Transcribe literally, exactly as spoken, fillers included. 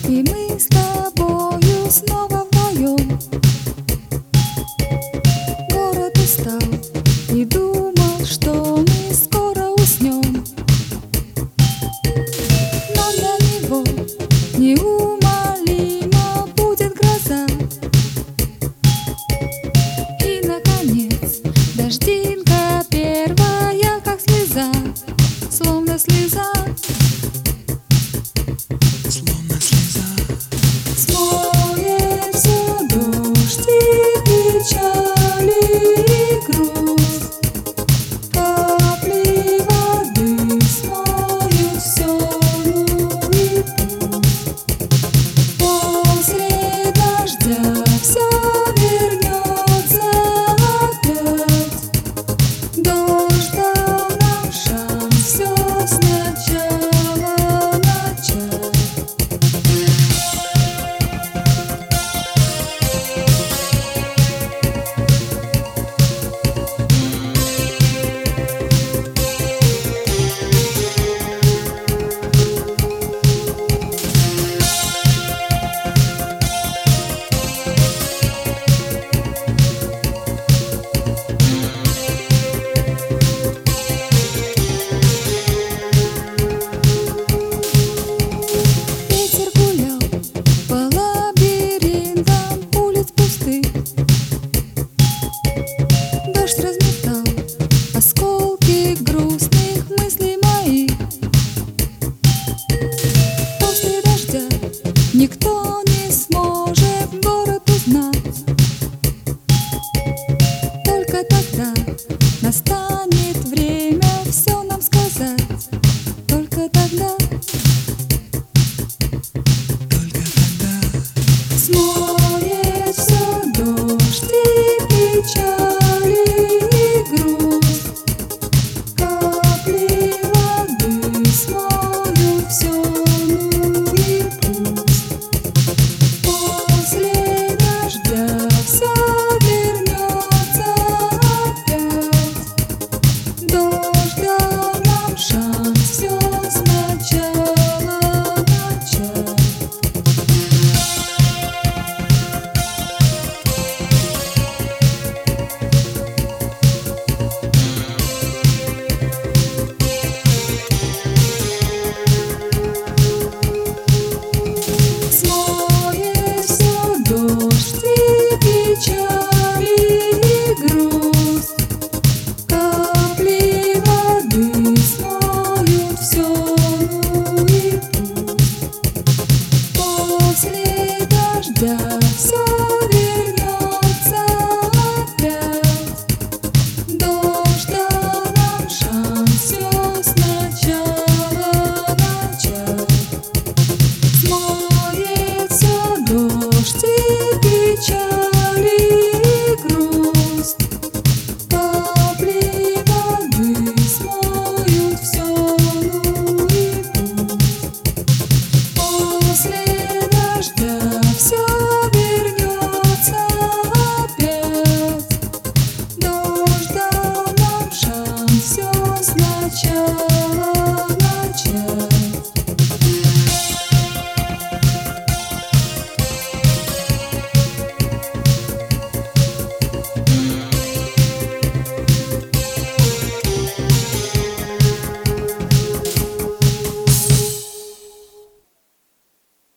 И мы с тобою снова вдвоем. Город устал и думал, что мы скоро уснем, но для него неумолимо будет гроза. И, наконец, дождинка первая, как слеза, словно слеза, словно слеза, смоет все дождь и печали и грусть. Капли воды смоют все, ну и пусть. После дождя все вернется опять. Дождь дал нам шанс все сначала начать. Ветер гулял по лабиринтам улиц пустых. Дождь разметал осколки грустных мыслей моих. После дождя никто не сможет город узнать. Только тогда настанет время все нам сказать. Только тогда, только тогда смоет все дождь и печали и грусть. Капли воды смоют все, ну и пусть. После дождя все вернется опять. Дождь дал нам шанс все сначала начать. Смоет все дождь и печали и грусть. Капли воды смоют все, ну и пусть. После дождя все вернется опять. Дождь дал нам шанс все сначала начать. Смоет все дождь и печаль.